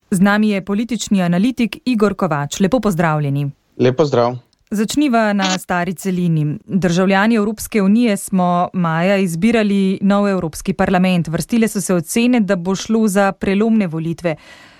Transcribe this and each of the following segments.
Z nami je politični analitik Igor Kovač. Lepo pozdravljeni. Lepo zdrav. Začniva na stari celini. Državljani Evropske unije smo maja izbirali nov Evropski parlament. Vrstile so se ocene, da bo šlo za prelomne volitve,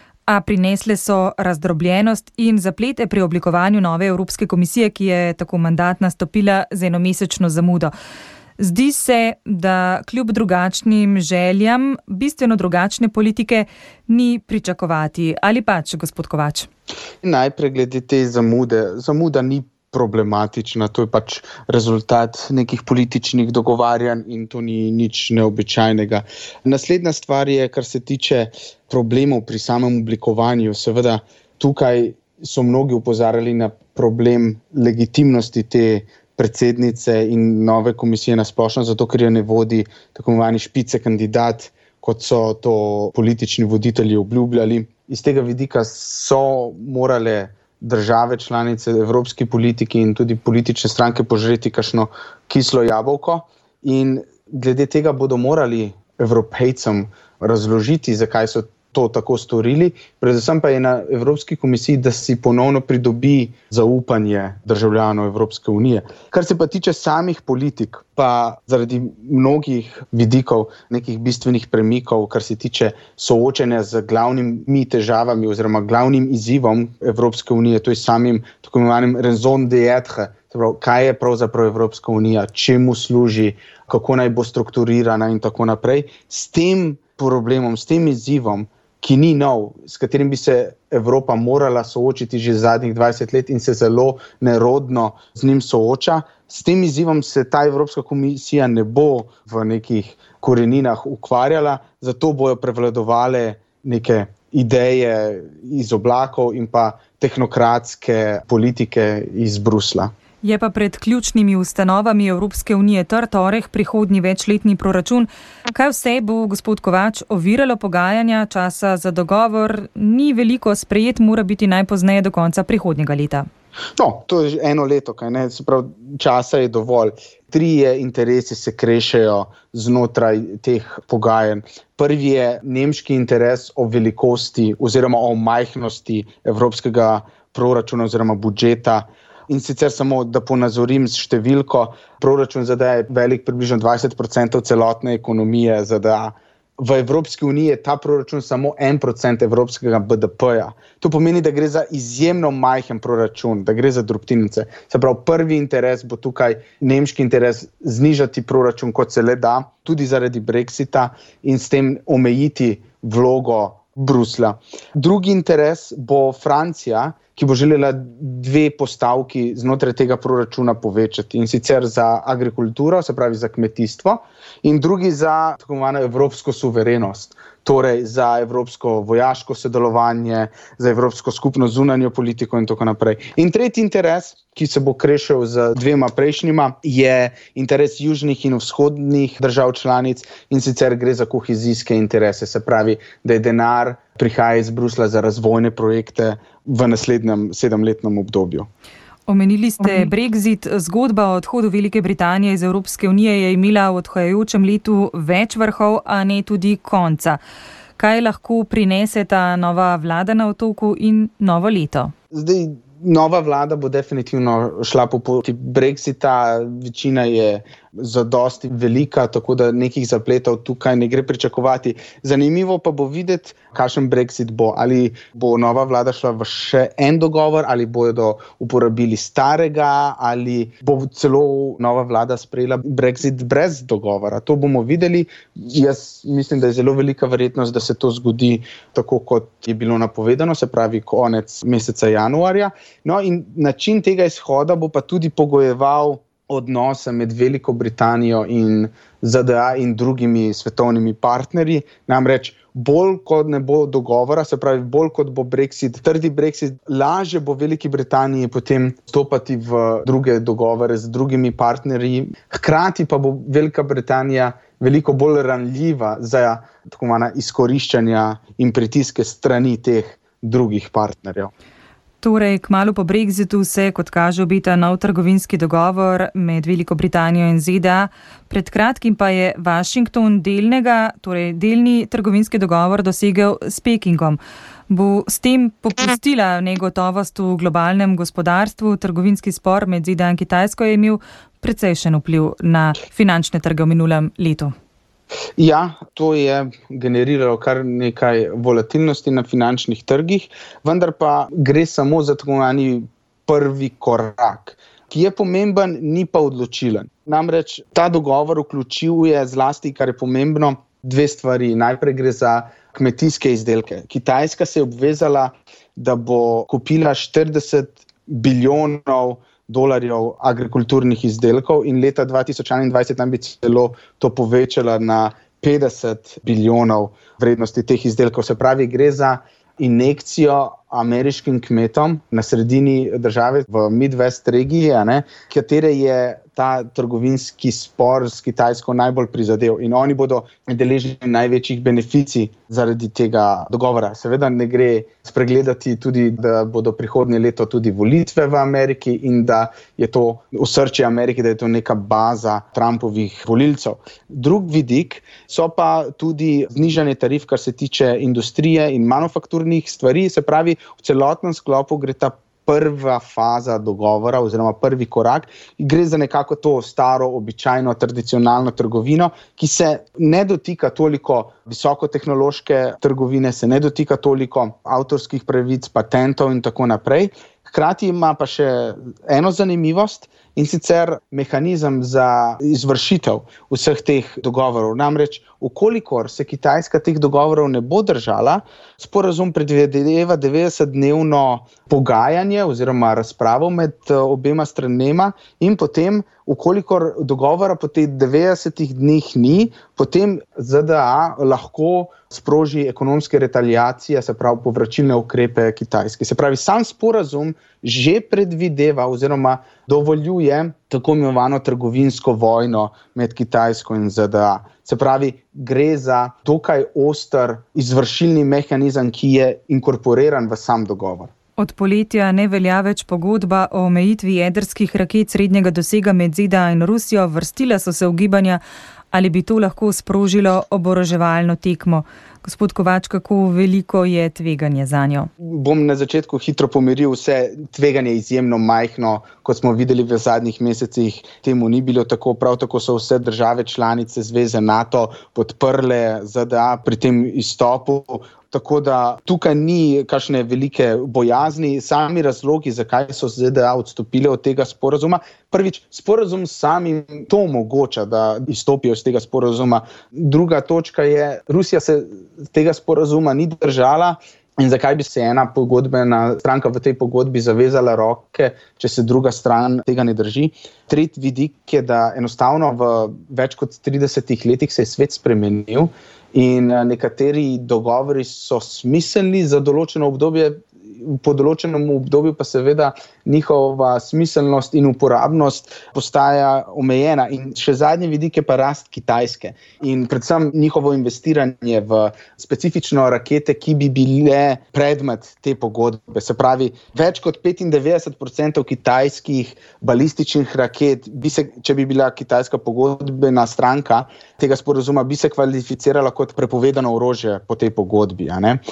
a prinesle so razdrobljenost in zaplete pri oblikovanju nove Evropske komisije, ki je tako mandat nastopila z enomesečno zamudo. Zdi se, da kljub drugačnim željam bistveno drugačne politike ni pričakovati. Ali pač, gospod Kovač? Najprej glede te zamude. Zamuda ni problematična, to je pač rezultat nekih političnih dogovarjanj in to ni nič neobičajnega. Naslednja stvar je, kar se tiče problemov pri samem oblikovanju. Seveda tukaj so mnogi opozarjali na problem legitimnosti te predsednice in nove komisije na splošno, zato ker jo ne vodi tako imenovani špice kandidat, kot so to politični voditelji obljubljali. Iz tega vidika so morale države članice, evropski politiki in tudi politične stranke požreti kakšno kislo jabolko in glede tega bodo morali Evropejcem razložiti, zakaj so to tako storili. Predvsem pa je na Evropski komisiji, da si ponovno pridobi zaupanje državljanov Evropske unije. Kar se pa tiče samih politik, pa zaradi mnogih vidikov, nekih bistvenih premikov, kar se tiče soočenja z glavnimi težavami oziroma glavnim izzivom Evropske unije, to je samim tako imenovanim raison d'être, kaj je pravzaprav Evropska unija, čemu služi, kako naj bo strukturirana in tako naprej. S tem problemom, s tem izzivom, ki ni nov, s katerim bi se Evropa morala soočiti že zadnjih 20 let in se zelo nerodno z njim sooča. S tem izzivom se ta Evropska komisija ne bo v nekih koreninah ukvarjala, zato bojo prevladovale neke ideje iz oblakov in pa tehnokratske politike iz Bruslja. Je pa pred ključnimi ustanovami Evropske unije trd oreh prihodnji večletni proračun. Kaj vse bo, gospod Kovač, oviralo pogajanja? Časa za dogovor ni veliko, sprejet mora biti najpozneje do konca prihodnjega leta. No, to je eno leto, kaj ne? Se pravi, časa je dovolj. Trije interesi se krešejo znotraj teh pogajanj. Prvi je nemški interes o velikosti oziroma o majhnosti evropskega proračuna oziroma budžeta. In sicer samo, da ponazorim s številko, proračun ZDA je velik približno 20% celotne ekonomije ZDA. V Evropski uniji je ta proračun samo 1% evropskega BDP-ja. To pomeni, da gre za izjemno majhen proračun, da gre za drobtinice. Se pravi, prvi interes bo tukaj nemški interes znižati proračun, kot se le da, tudi zaradi Brexita in s tem omejiti vlogo Bruslja. Drugi interes bo Francija, ki bo želela 2 postavki znotraj tega proračuna povečati, in sicer za agrikulturo, se pravi za kmetijstvo, in drugi za tako imenovano evropsko suverenost, torej za evropsko vojaško sodelovanje, za evropsko skupno zunanjo politiko in tako naprej. In tretji interes, ki se bo krešil z 2 prejšnjima, je interes južnih in vzhodnih držav članic, in sicer gre za kohezijske interese, se pravi, da je denar prihaja iz Bruslja za razvojne projekte v naslednjem 7-letnem obdobju. Omenili ste Brexit. Zgodba o odhodu Velike Britanije iz Evropske unije je imela v odhajajočem letu več vrhov, a ne tudi konca. Kaj lahko prinese ta nova vlada na otoku in novo leto? Zdaj, nova vlada bo definitivno šla po poti Brexita, večina je zadosti velika, tako da nekih zapletov tukaj ne gre pričakovati. Zanimivo pa bo videti, kakšen Brexit bo. Ali bo nova vlada šla v še en dogovor, ali bodo uporabili starega, ali bo celo nova vlada sprejela Brexit brez dogovora. To bomo videli. Jaz mislim, da je zelo velika verjetnost, da se to zgodi tako, kot je bilo napovedano, se pravi konec meseca januarja. No, in način tega izhoda bo pa tudi pogojeval odnose med Veliko Britanijo in ZDA in drugimi svetovnimi partnerji. Namreč bolj kot ne bo dogovora, se pravi bolj kot bo Brexit, trdi Brexit, lažje bo Veliki Britaniji potem stopati v druge dogovore z drugimi partnerji. Hkrati pa bo Velika Britanija veliko bolj ranljiva za tako imenovana izkoriščanja in pritiske strani teh drugih partnerjev. Torej, kmalu po Brexitu se, kot kaže, obeta nov trgovinski dogovor med Veliko Britanijo in ZDA. Pred kratkim pa je Washington delni trgovinski dogovor dosegel s Pekingom. Bo s tem popustila negotovost v globalnem gospodarstvu? Trgovinski spor med ZDA in Kitajsko je imel precejšen vpliv na finančne trge v minulem letu. Ja, to je generiralo kar nekaj volatilnosti na finančnih trgih, vendar pa gre samo za tako imenovani prvi korak, ki je pomemben, ni pa odločilen. Namreč ta dogovor vključuje zlasti, kar je pomembno, dve stvari. Najprej gre za kmetijske izdelke. Kitajska se je obvezala, da bo kupila 40 bilijonov dolarjev agrikulturnih izdelkov in leta 2021 nam bi celo to povečala na 50 bilijonov vrednosti teh izdelkov. Se pravi, gre za injekcijo ameriškim kmetom na sredini države v Midwest regiji, katere je ta trgovinski spor s Kitajsko najbolj prizadel in oni bodo deležni največjih beneficij zaradi tega dogovora. Seveda ne gre spregledati tudi, da bodo prihodnje leto tudi volitve v Ameriki in da je to osrčje Amerike, da je to neka baza Trumpovih volilcev. Drug vidik so pa tudi znižanje tarif, kar se tiče industrije in manufakturnih stvari, se pravi, v celotnem sklopu gre ta prva faza dogovora oziroma prvi korak. Gre za nekako to staro, običajno, tradicionalno trgovino, ki se ne dotika toliko visokotehnološke trgovine, se ne dotika toliko avtorskih pravic, patentov in tako naprej. Hkrati ima pa še eno zanimivost in sicer mehanizem za izvršitev vseh teh dogovorov. Namreč, ukolikor se Kitajska teh dogovorov ne bo držala, sporazum predvideva 90-dnevno pogajanje oziroma razpravo med obema stranema in potem, ukolikor dogovora po teh 90 dneh ni, potem ZDA lahko sproži ekonomske retaliacije, se pravi povračilne ukrepe Kitajske. Se pravi, sam sporazum že predvideva oziroma dovoljuje tako imenovano trgovinsko vojno med Kitajsko in ZDA. Se pravi, gre za dokaj oster izvršilni mehanizem, ki je inkorporiran v sam dogovor. Od poletja ne velja več pogodba o omejitvi jedrskih raket srednjega dosega med ZDA in Rusijo. Vrstila so se ugibanja, ali bi to lahko sprožilo oboroževalno tekmo. Gospod Kovač, kako veliko je tveganje zanjo? Bom na začetku hitro pomiril vse. Tveganje je izjemno majhno, kot smo videli v zadnjih mesecih. Temu ni bilo tako. Prav tako so vse države članice zveze NATO podprle ZDA pri tem izstopu. Tako da tukaj ni kakšne velike bojazni. Sami razlogi, zakaj so ZDA odstopile od tega sporazuma. Prvič, sporazum sami to omogoča, da izstopijo iz tega sporazuma. Druga točka je, Rusija se tega sporazuma ni držala in zakaj bi se ena pogodbena stranka v tej pogodbi zavezala roke, če se druga stran tega ne drži. Tretji vidik je, da enostavno v več kot 30 letih se je svet spremenil in nekateri dogovori so smiselni za določeno obdobje, po določenem obdobju pa seveda njihova smiselnost in uporabnost postaja omejena. In še zadnji vidik je pa rast Kitajske in predvsem njihovo investiranje v specifično rakete, ki bi bile predmet te pogodbe. Se pravi, več kot 95% kitajskih balističnih raket, če bi bila Kitajska pogodbena stranka tega sporazuma, bi se kvalificirala kot prepovedano orožje po tej pogodbi.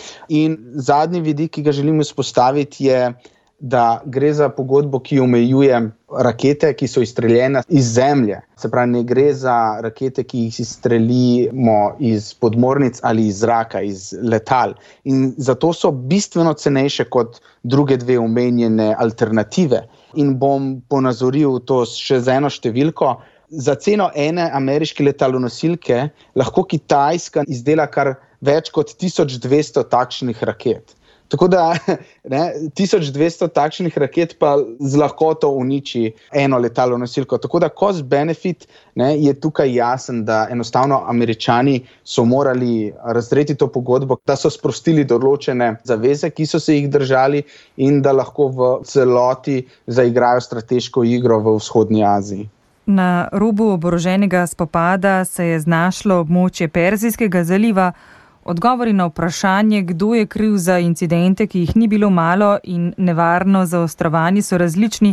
In zadnji vidik, ki ga želim izpostaviti, je, da gre za pogodbo, ki omejuje rakete, ki so izstreljene iz zemlje. Se pravi, ne gre za rakete, ki jih izstrelimo iz podmornic ali iz zraka, iz letal. In zato so bistveno cenejše kot druge dve omenjene alternative. In bom ponazoril to še z eno številko. Za ceno ene ameriške letalonosilke lahko Kitajska izdela kar več kot 1200 takšnih raket. Tako da 1200 takšnih raket pa z lahkoto uniči eno letalonosilko. Tako da cost benefit je tukaj jasen, da enostavno Američani so morali razdreti to pogodbo, da so sprostili določene zaveze, ki so se jih držali in da lahko v celoti zaigrajo strateško igro v vzhodni Aziji. Na robu oboroženega spopada se je znašlo območje Perzijskega zaliva. Odgovori na vprašanje, kdo je kriv za incidente, ki jih ni bilo malo in nevarno zaostrovanje, so različni.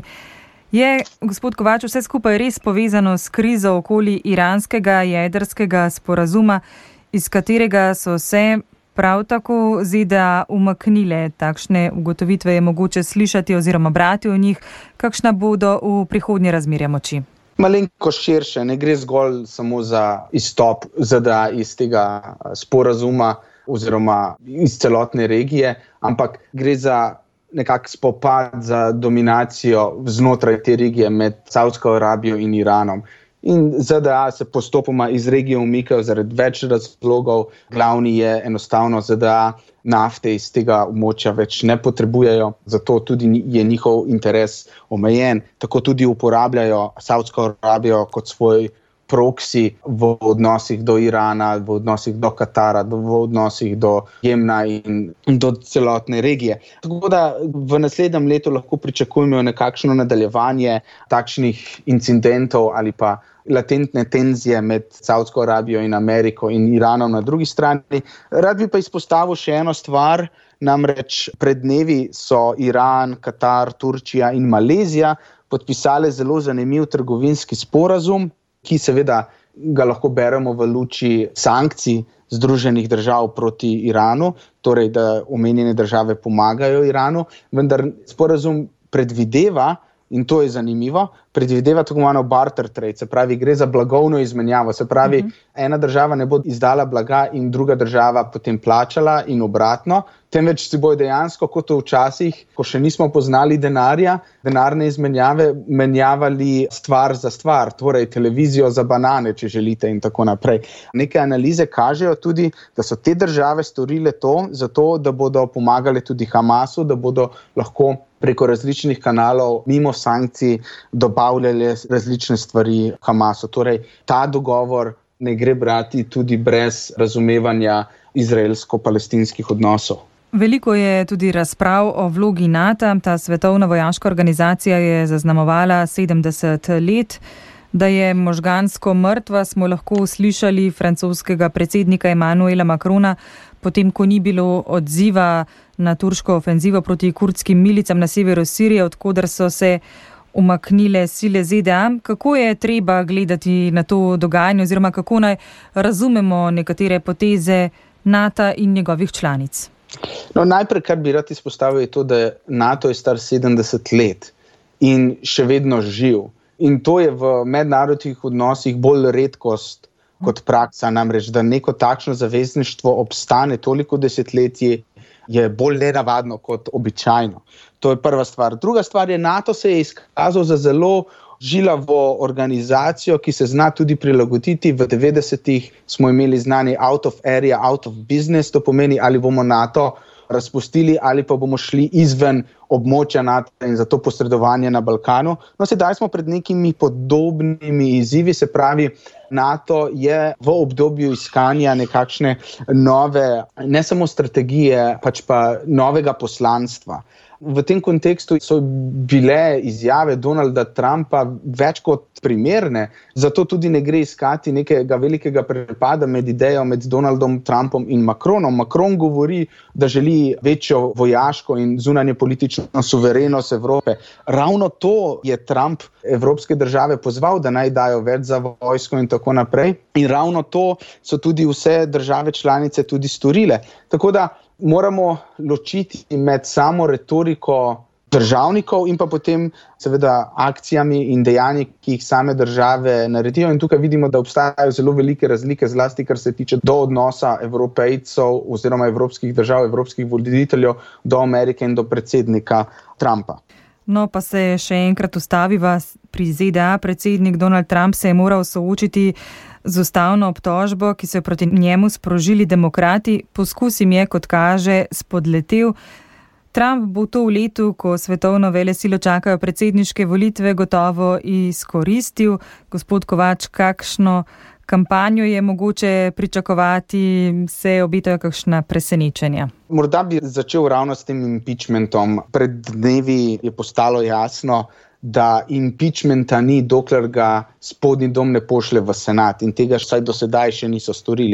Je, gospod Kovač, vse skupaj res povezano s krizo okoli iranskega jedrskega sporazuma, iz katerega so se prav tako ZDA umaknile? Takšne ugotovitve je mogoče slišati oziroma brati o njih. Kakšna bodo v prihodnje razmerja moči? Malenko širše, ne gre zgolj samo za izstop ZDA iz tega sporazuma oziroma iz celotne regije, ampak gre za nekak spopad za dominacijo znotraj te regije med Saudsko Arabijo in Iranom. In ZDA se postopoma iz regije umikajo zaradi več razlogov. Glavni je enostavno ZDA nafte iz tega območja več ne potrebujejo, zato tudi je njihov interes omejen. Tako tudi uporabljajo Saudsko Arabijo kot svoj proksi v odnosih do Irana, v odnosih do Katara, v odnosih do Jemna in do celotne regije. Tako da v naslednjem letu lahko pričakujemo nekakšno nadaljevanje takšnih incidentov ali pa latentne tenzije med Saudsko Arabijo in Ameriko in Iranom na drugi strani. Rad bi pa izpostavil še eno stvar, namreč pred dnevi so Iran, Katar, Turčija in Malezija podpisale zelo zanimiv trgovinski sporazum, ki seveda ga lahko beremo v luči sankcij Združenih držav proti Iranu, torej da omenjene države pomagajo Iranu, vendar sporazum predvideva, in to je zanimivo, predvideva tako imenovano barter trade, se pravi, gre za blagovno izmenjavo, se pravi, ena država ne bo izdala blaga in druga država potem plačala in obratno, temveč si bojo dejansko, kot včasih, ko še nismo poznali denarja, denarne izmenjave, menjavali stvar za stvar, torej televizijo za banane, če želite in tako naprej. Neke analize kažejo tudi, da so te države storile to, zato da bodo pomagale tudi Hamasu, da bodo lahko preko različnih kanalov, mimo sankcij, dobavljali različne stvari Hamasu. Torej, ta dogovor ne gre brati tudi brez razumevanja izraelsko-palestinskih odnosov. Veliko je tudi razprav o vlogi NATO. Ta svetovna vojaška organizacija je zaznamovala 70 let. Da je možgansko mrtva, smo lahko slišali francoskega predsednika Emmanuela Macrona, potem ko ni bilo odziva na turško ofenzivo proti kurdskim milicam na severu Sirije, odkoder so se umaknile sile ZDA. Kako je treba gledati na to dogajanje oziroma kako naj razumemo nekatere poteze NATO in njegovih članic? No, najprej, kar bi rad izpostavil, je to, da NATO je star 70 let in še vedno živ. In to je v mednarodnih odnosih bolj redkost kot praksa, namreč, da neko takšno zavezništvo obstane toliko desetletij, je bolj nenavadno kot običajno. To je prva stvar. Druga stvar je, NATO se je izkazal za zelo žilavo organizacijo, ki se zna tudi prilagoditi. V 90-ih smo imeli znani out of area, out of business, to pomeni, ali bomo NATO razpustili ali pa bomo šli izven območja NATO in zato posredovanje na Balkanu. No, sedaj smo pred nekimi podobnimi izzivi, se pravi, NATO je v obdobju iskanja nekakšne nove, ne samo strategije, pač pa novega poslanstva. V tem kontekstu so bile izjave Donalda Trumpa več kot primerne, zato tudi ne gre iskati nekega velikega prepada med idejo med Donaldom Trumpom in Macronom. Macron govori, da želi večjo vojaško in zunanje politično suverenost Evrope. Ravno to je Trump evropske države pozval, da naj dajo več za vojsko in tako naprej. In ravno to so tudi vse države članice tudi storile. Tako da moramo ločiti med samo retoriko državnikov in pa potem seveda akcijami in dejanji, ki jih same države naredijo. In tukaj vidimo, da obstajajo zelo velike razlike, zlasti kar se tiče do odnosa Evropejcev oziroma evropskih držav, evropskih voditeljev do Amerike in do predsednika Trumpa. No, pa se še enkrat ustaviva pri ZDA. Predsednik Donald Trump se je moral soočiti z ustavno obtožbo, ki so jo proti njemu sprožili demokrati. Poskus jim je, kot kaže, spodletel. Trump bo to v letu, ko svetovno velesilo čakajo predsedniške volitve, gotovo izkoristil. Gospod Kovač, kakšno kampanjo je mogoče pričakovati, se obetajo kakšna presenečenja? Morda bi začel ravno s tem impeachmentom. Pred dnevi je postalo jasno, da impeachmenta ni, dokler ga spodnji dom ne pošlje v senat, in tega vsaj do sedaj še niso storili.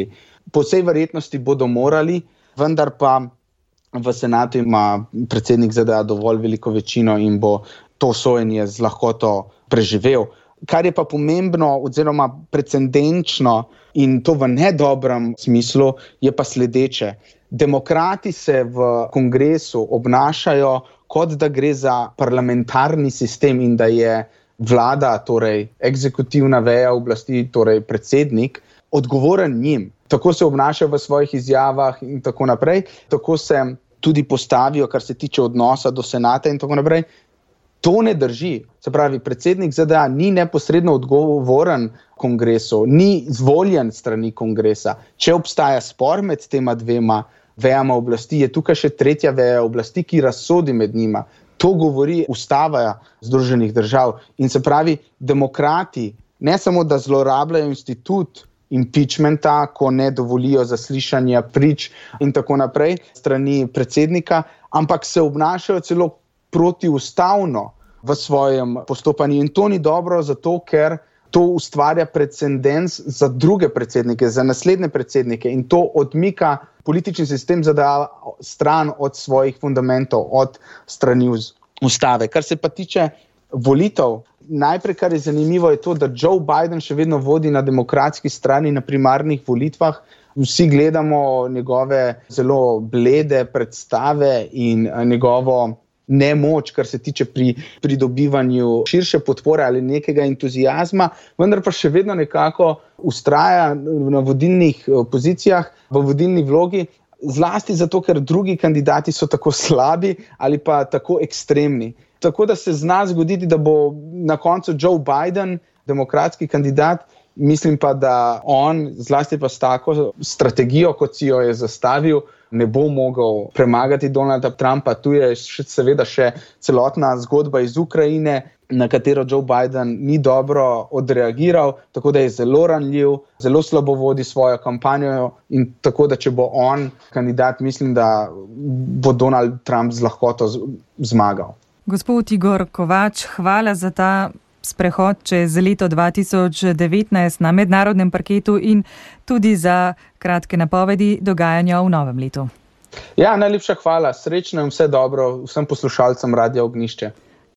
Po vsej verjetnosti bodo morali, vendar pa v senatu ima predsednik ZDA dovolj veliko večino in bo to sojenje z lahkoto preživel. Kar je pa pomembno oziroma precedenčno in to v nedobrem smislu, je pa sledeče. Demokrati se v kongresu obnašajo, kot da gre za parlamentarni sistem in da je vlada, torej eksekutivna veja oblasti, torej predsednik, odgovoren njim. Tako se obnašajo v svojih izjavah in tako naprej. Tako se tudi postavijo, kar se tiče odnosa do senata in tako naprej. To ne drži. Se pravi, predsednik ZDA ni neposredno odgovoren kongresu, ni izvoljen strani kongresa. Če obstaja spor med tema dvema vejama oblasti, je tukaj še tretja veja oblasti, ki razsodi med njima. To govori Ustava Združenih držav. In se pravi, demokrati ne samo, da zlorabljajo institut impeachmenta, ko ne dovolijo zaslišanja prič in tako naprej strani predsednika, ampak se obnašajo celo protiustavno v svojem postopanju. In to ni dobro, zato ker to ustvarja precedens za druge predsednike, za naslednje predsednike in to odmika politični sistem ZDA stran od svojih fundamentov, od strani ustave. Kar se pa tiče volitev, najprej, kar je zanimivo, je to, da Joe Biden še vedno vodi na demokratski strani na primarnih volitvah. Vsi gledamo njegove zelo blede predstave in njegovo nemoč, kar se tiče pri pridobivanju širše podpore ali nekega entuziazma, vendar pa še vedno nekako vztraja na vodilnih pozicijah, v vodilni vlogi, zlasti zato, ker drugi kandidati so tako slabi ali pa tako ekstremni. Tako da se zna zgoditi, da bo na koncu Joe Biden demokratski kandidat, mislim pa, da on, zlasti pa s tako strategijo, kot si jo je zastavil, ne bo mogel premagati Donalda Trumpa. Tu je seveda še celotna zgodba iz Ukrajine, na katero Joe Biden ni dobro odreagiral, tako da je zelo ranljiv, zelo slabo vodi svojo kampanjo in tako da, če bo on kandidat, mislim, da bo Donald Trump z lahkoto zmagal. Gospod Igor Kovač, hvala za ta sprehod čez leto 2019 na mednarodnem parketu in tudi za kratke napovedi dogajanja v novem letu. Ja, najlepša hvala. Srečno in vse dobro vsem poslušalcem Radia Ognjišče.